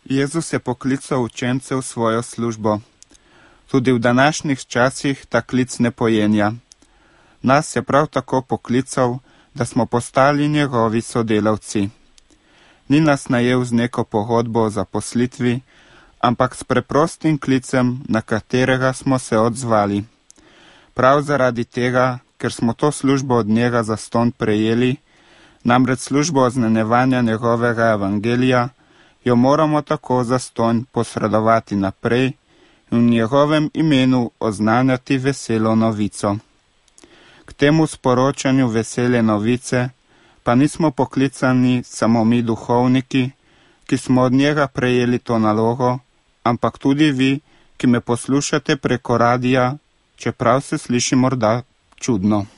Jezus je poklical učence v svojo službo. Tudi v današnjih časih ta klic ne pojenja. Nas je prav tako poklical, da smo postali njegovi sodelavci. Ni nas najel z neko pogodbo o zaposlitvi, ampak s preprostim klicem, na katerega smo se odzvali. Prav zaradi tega, ker smo to službo od njega zastonj prejeli, namreč službo oznanjevanja njegovega evangelija, jo moramo tako zastonj posredovati naprej in v njegovem imenu oznanjati veselo novico. K temu sporočanju vesele novice pa nismo poklicani samo mi duhovniki, ki smo od njega prejeli to nalogo, ampak tudi vi, ki me poslušate preko radija, čeprav se sliši morda čudno.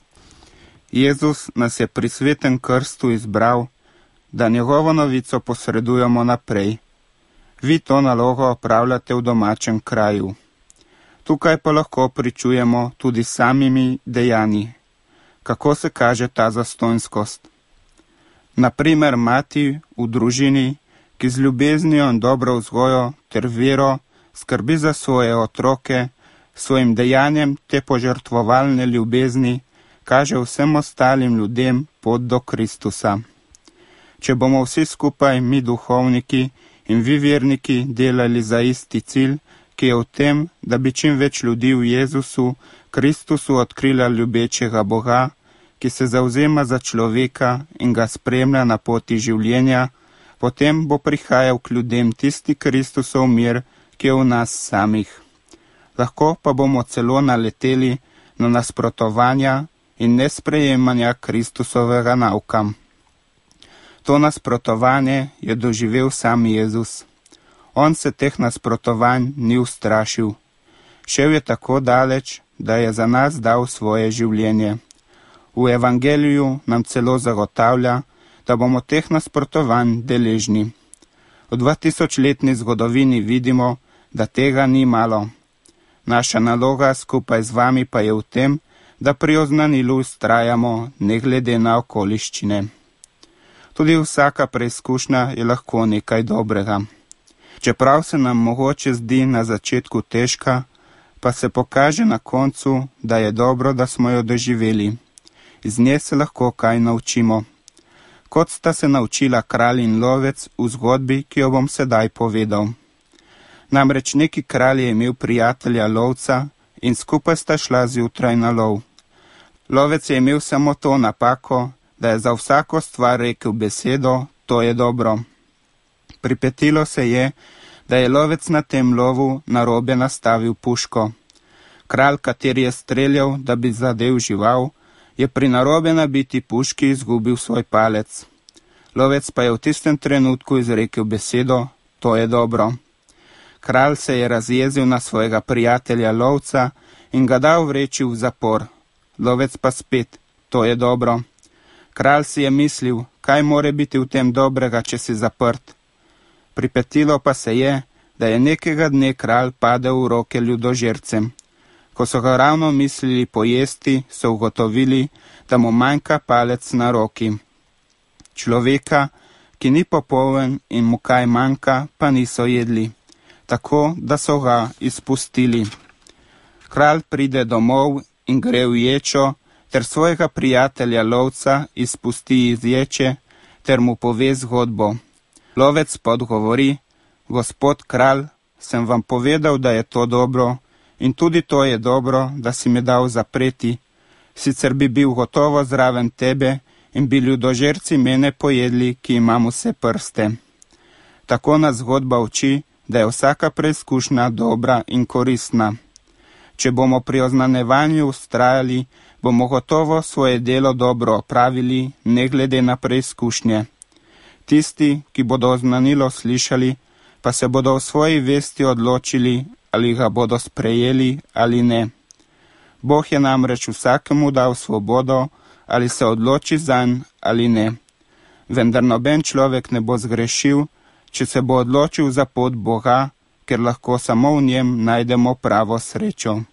Jezus nas je pri svetem krstu izbral, da njegovo novico posredujemo naprej. Vi to nalogo opravljate v domačem kraju. Tukaj pa lahko pričujemo tudi samimi dejanji, kako se kaže ta zastonjskost. Naprimer, mati v družini, ki z ljubeznijo in dobro vzgojo ter vero skrbi za svoje otroke, svojim dejanjem te požrtvovalne ljubezni kaže vsem ostalim ljudem pot do Kristusa. Če bomo vsi skupaj, mi duhovniki in vi verniki, delali za isti cilj, ki je v tem, da bi čim več ljudi v Jezusu, Kristusu odkrila ljubečega Boga, ki se zavzema za človeka in ga spremlja na poti življenja, potem bo prihajal k ljudem tisti Kristusov mir, ki je v nas samih. Lahko pa bomo celo naleteli na nasprotovanja in nesprejemanja Kristusovega nauka. To nasprotovanje je doživel sam Jezus. On se teh nasprotovanj ni ustrašil. Šel je tako daleč, da je za nas dal svoje življenje. V evangeliju nam celo zagotavlja, da bomo teh nasprotovanj deležni. V 2000-letni zgodovini vidimo, da tega ni malo. Naša naloga skupaj z vami pa je v tem, da pri oznanilu vztrajamo ne glede na okoliščine. Tudi vsaka preizkušnja je lahko nekaj dobrega. Čeprav se nam mogoče zdi na začetku težka, pa se pokaže na koncu, da je dobro, da smo jo doživeli. Iz nje se lahko kaj naučimo. Kot sta se naučila kralj in lovec v zgodbi, ki jo bom sedaj povedal. Namreč neki kralj je imel prijatelja lovca in skupaj sta šla zjutraj na lov. Lovec je imel samo to napako, da je za vsako stvar rekel besedo, to je dobro. Pripetilo se je, da je lovec na tem lovu narobe nastavil puško. Kralj, kateri je streljal, da bi zadel žival, je pri narobe nabiti puški izgubil svoj palec. Lovec pa je v tistem trenutku izrekel besedo, to je dobro. Kralj se je razjezil na svojega prijatelja lovca in ga dal vreči v zapor. Lovec pa spet, to je dobro. Kralj si je mislil, kaj more biti v tem dobrega, če si zaprt. Pripetilo pa se je, da je nekega dne kralj padel v roke ljudožercem. Ko so ga ravno mislili pojesti, so ugotovili, da mu manjka palec na roki. Človeka, ki ni popoln in mu kaj manjka, pa niso jedli, tako da so ga izpustili. Kralj pride domov in gre v ječo, ter svojega prijatelja lovca izpusti iz ječe, ter mu pove zgodbo. Lovec pa odgovori, gospod kralj, sem vam povedal, da je to dobro, in tudi to je dobro, da si me dal zapreti, sicer bi bil gotovo zraven tebe in bi ljudožerci mene pojedli, ki imam vse prste. Tako nas zgodba uči, da je vsaka preizkušnja dobra in koristna. Če bomo pri oznanevanju vztrajali, bomo gotovo svoje delo dobro opravili, ne glede na preizkušnje. Tisti, ki bodo oznanilo slišali, pa se bodo v svoji vesti odločili, ali ga bodo sprejeli ali ne. Bog je namreč vsakemu dal svobodo, ali se odloči zanj ali ne. Vendar noben človek ne bo zgrešil, če se bo odločil za pot Boga, ker lahko samo v njem najdemo pravo srečo.